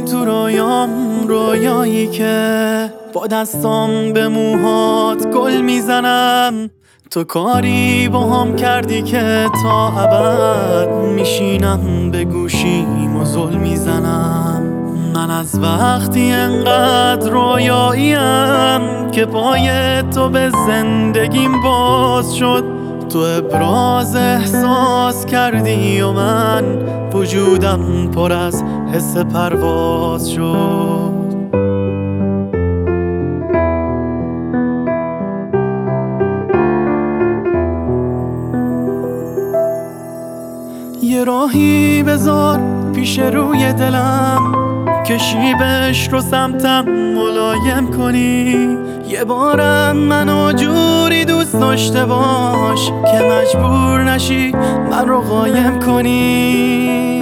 تو رویایی که با دستام به موهات گل میزنم. تو کاری با هم کردی که تا ابد میشینم به گوشیم و زل میزنم. من از وقتی انقدر رویاییم که پای تو به زندگیم باز شد. تو ابراز احساس کردی و من وجودم پر از حس پرواز شد. یه راهی بذار پیش روی دلم که شیبش رو سمتم ملایم کنی. یه بارم منو جوری دوست داشته باش که مجبور نشی من رو قایم کنی.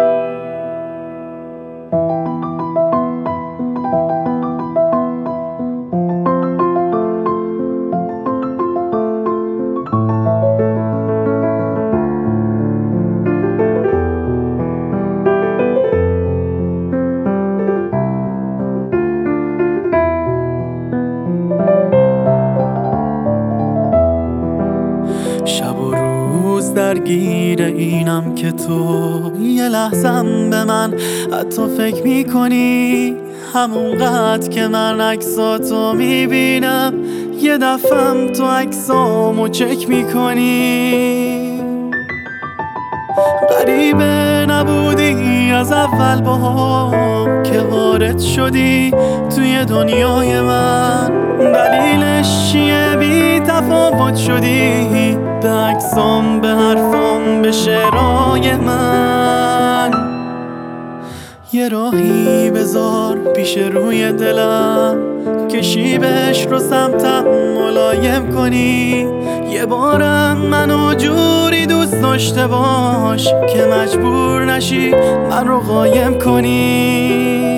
شب و روز درگیر اینم که تو یه لحظم به من حتی فکر میکنی. همونقدر که من عکساتو میبینم یه دفعم تو عکسامو چک میکنی. غریبه نبودی از اول باهم که وارد شدی توی دنیای من. دلیلش چیه بی تفاوت شدی به عکسام، به حرفام، به شعرهای من. یه راهی بذار پیش روی دلم که شیبش رو سمتم ملایم کنی. یه بارم منو جوری دوست داشته باش که مجبور نشی من رو قایم کنی.